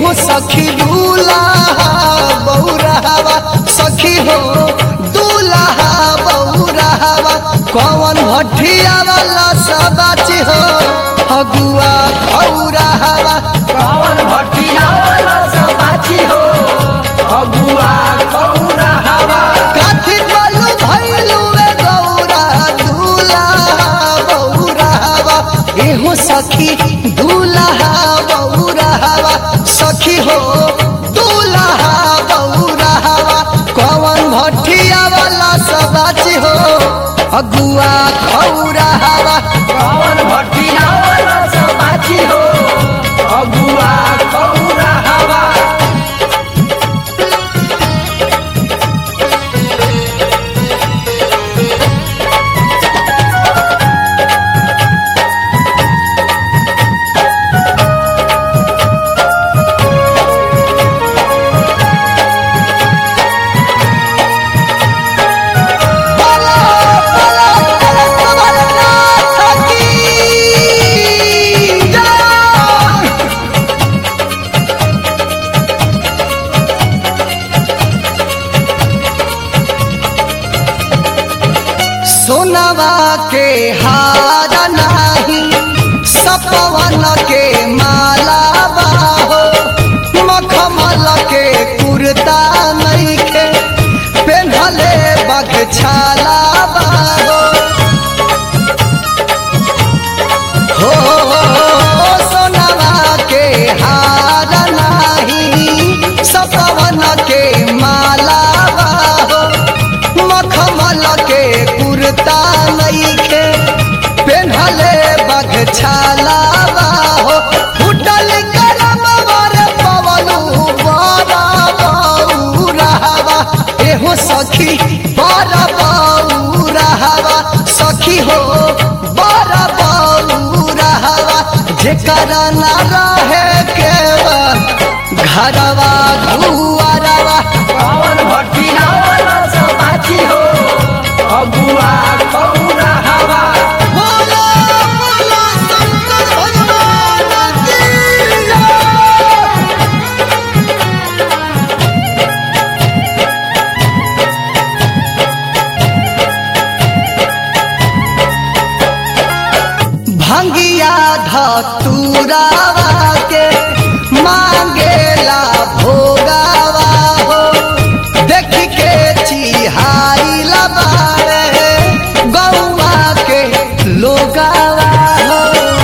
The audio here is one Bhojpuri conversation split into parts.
एहो सखी दूल्हा बौरावा सखी हो दूल्हा बौरावा कौन भटिया वाला सबाची हो अगुआ खौरावा कौन भटिया वाला सबाची हो अगुआ खौरावा काठी बालू भैलू गौरा दूल्हा बौरावा एहो सखी दूल्हा बौरावा सखी हो दूल्हा बौरावा कौन भटिया वाला सबाची हो अगुआ खौरावा कौन भटिया वाला सबाची हो अगुआ खौरावा सोनवा के हार नाही सपवन के माला बाहो मखमल के कुर्ता नइखे पेन्हले बगछाला बाहो हो सोनवा के हार नाही सपवन के माला बाहो मखमल के कुर्ता नइखे पेन्हले बगछाला बाहो फुटल करम वर पवलू बड़ा बौरावा एहो सखी बड़ा बौरावा सखी हो बड़ा बौरावा जेकर ना रहे के घरवा दुआरवा कौन भटिया वाला सबाची हो अगुआ खौरावा बोलो बोलो शंकर भगवान की जय। भंगिया धतुरावा के मांगेला भोगावा हो देख के चिहाइला बारे गौवा के लोगावा हो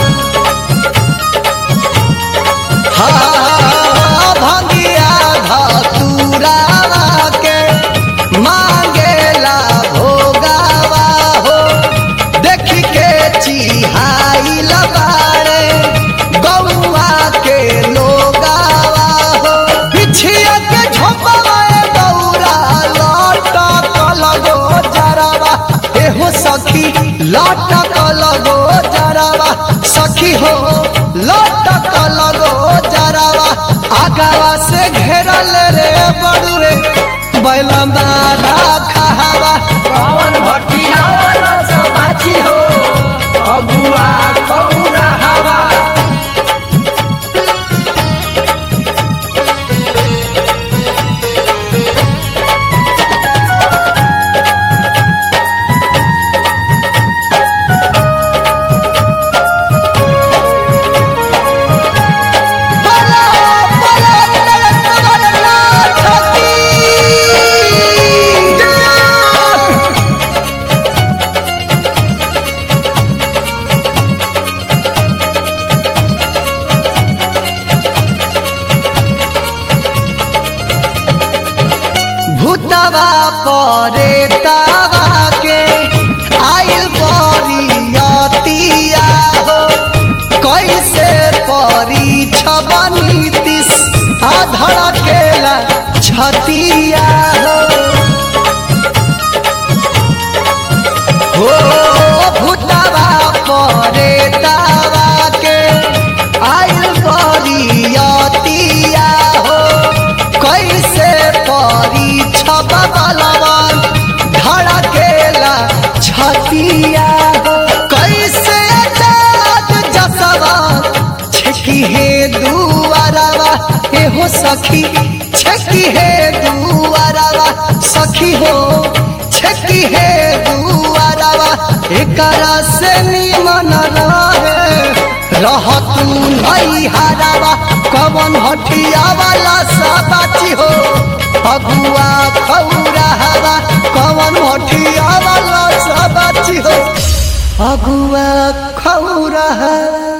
हाँ भंगिया धतुरावा के मांगेला भोगावा हो देख के चिहाइला बारे गौवा के लोगावा हो पिछिया के झोपवा गौरा लटक लगो जरावा एहो सखी लटक लगो जरावा सखी हो लटक लगो जरावा आगावा से घेरल रे बड़ुए बैलमा राखावा कौन भटिया वाला सबाची हो अगुआ खौरावा बोलो बोलो जगन्नाथ की जय। भूतवा परे तावा के आइल बरियतिया हो कैसे परी छबनीतिस आधड़ केला छतिया हो भूतवा परे तावा के आइल बरियतिया हो कैसे परी छबलवन धड़केला छतिया हो कैसे जात जसवा छिकी हे दुआरवा हो सखी छकी है दुआरवा सखी हो छकी है दुआरवा एकरा से निमन रह तू नहीं हारावा कवन हटिया वाला साबाची हो अगुआ खौरा हवा कवन हटिया वाला साबाची हो अगुआ खौरा हवा।